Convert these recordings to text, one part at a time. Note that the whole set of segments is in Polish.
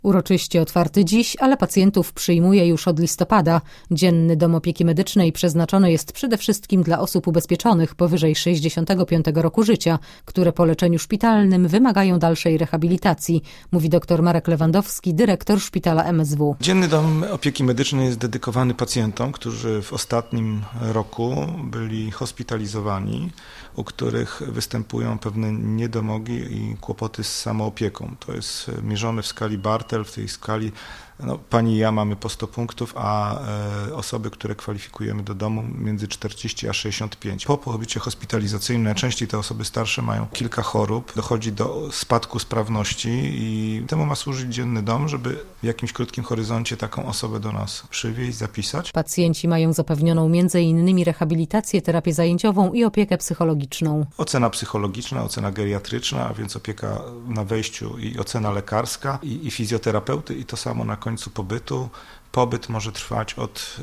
Uroczyście otwarty dziś, ale pacjentów przyjmuje już od listopada. Dzienny dom opieki medycznej przeznaczony jest przede wszystkim dla osób ubezpieczonych powyżej 65 roku życia, które po leczeniu szpitalnym wymagają dalszej rehabilitacji, mówi dr Marek Lewandowski, dyrektor szpitala MSW. Dzienny dom opieki medycznej jest dedykowany pacjentom, którzy w ostatnim roku byli hospitalizowani, u których występują pewne niedomogi i kłopoty z samoopieką. To jest mierzone w skali Bartel, w tej skali pani i ja mamy po 100 punktów, a osoby, które kwalifikujemy do domu między 40 a 65. Po pobycie hospitalizacyjnym najczęściej te osoby starsze mają kilka chorób, dochodzi do spadku sprawności i temu ma służyć dzienny dom, żeby w jakimś krótkim horyzoncie taką osobę do nas przywieźć, zapisać. Pacjenci mają zapewnioną m.in. rehabilitację, terapię zajęciową i opiekę psychologiczną. Ocena psychologiczna, ocena geriatryczna, a więc opieka na wejściu i ocena lekarska i fizjoterapeuty i to samo na końcu pobytu. Pobyt może trwać od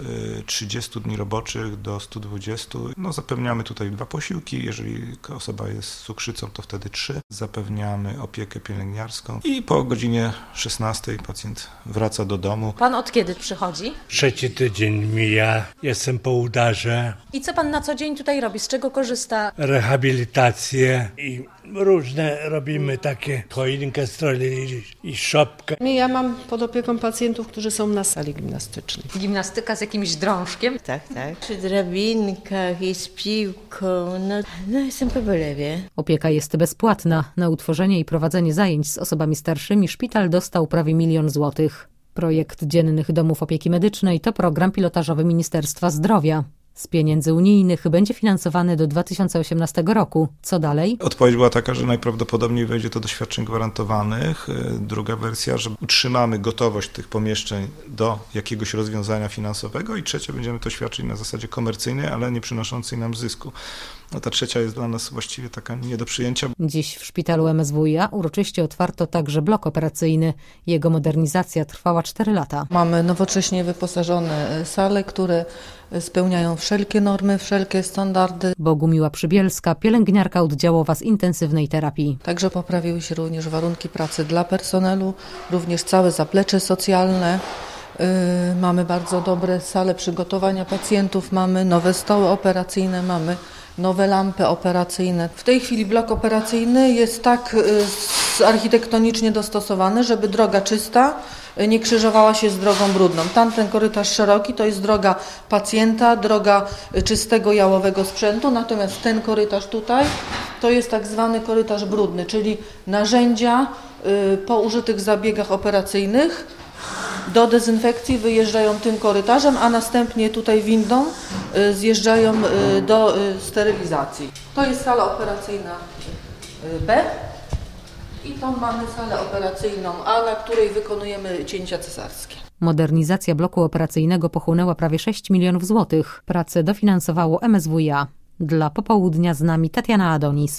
30 dni roboczych do 120. Zapewniamy tutaj 2 posiłki. Jeżeli osoba jest z cukrzycą, to wtedy 3. Zapewniamy opiekę pielęgniarską i po godzinie 16 pacjent wraca do domu. Pan od kiedy przychodzi? 3. tydzień mija. Jestem po udarze. I co pan na co dzień tutaj robi? Z czego korzysta? Rehabilitację i różne robimy takie choinkę stroli i szopkę. Ja mam pod opieką pacjentów, którzy są na sali gimnastycznej. Gimnastyka z jakimś drążkiem? Tak. Przy drabinkach i z piłką. Jestem po wylewie. Opieka jest bezpłatna. Na utworzenie i prowadzenie zajęć z osobami starszymi szpital dostał prawie 1 000 000 złotych. Projekt Dziennych Domów Opieki Medycznej to program pilotażowy Ministerstwa Zdrowia. Z pieniędzy unijnych będzie finansowany do 2018 roku. Co dalej? Odpowiedź była taka, że najprawdopodobniej wejdzie to do świadczeń gwarantowanych. Druga wersja, że utrzymamy gotowość tych pomieszczeń do jakiegoś rozwiązania finansowego i trzecia, będziemy to świadczyć na zasadzie komercyjnej, ale nie przynoszącej nam zysku. Ta trzecia jest dla nas właściwie taka nie do przyjęcia. Dziś w szpitalu MSWiA uroczyście otwarto także blok operacyjny. Jego modernizacja trwała 4 lata. Mamy nowocześnie wyposażone sale, które spełniają wszelkie normy, wszelkie standardy. Bogumiła Przybielska, pielęgniarka oddziałowa z intensywnej terapii. Także poprawiły się również warunki pracy dla personelu, również całe zaplecze socjalne. Mamy bardzo dobre sale przygotowania pacjentów, mamy nowe stoły operacyjne, mamy nowe lampy operacyjne. W tej chwili blok operacyjny jest tak architektonicznie dostosowany, żeby droga czysta nie krzyżowała się z drogą brudną. Tamten korytarz szeroki to jest droga pacjenta, droga czystego jałowego sprzętu, natomiast ten korytarz tutaj to jest tak zwany korytarz brudny, czyli narzędzia po użytych zabiegach operacyjnych do dezynfekcji wyjeżdżają tym korytarzem, a następnie tutaj windą zjeżdżają do sterylizacji. To jest sala operacyjna B i tam mamy salę operacyjną A, na której wykonujemy cięcia cesarskie. Modernizacja bloku operacyjnego pochłonęła prawie 6 milionów złotych. Pracę dofinansowało MSWiA. Dla Popołudnia z nami Tatiana Adonis.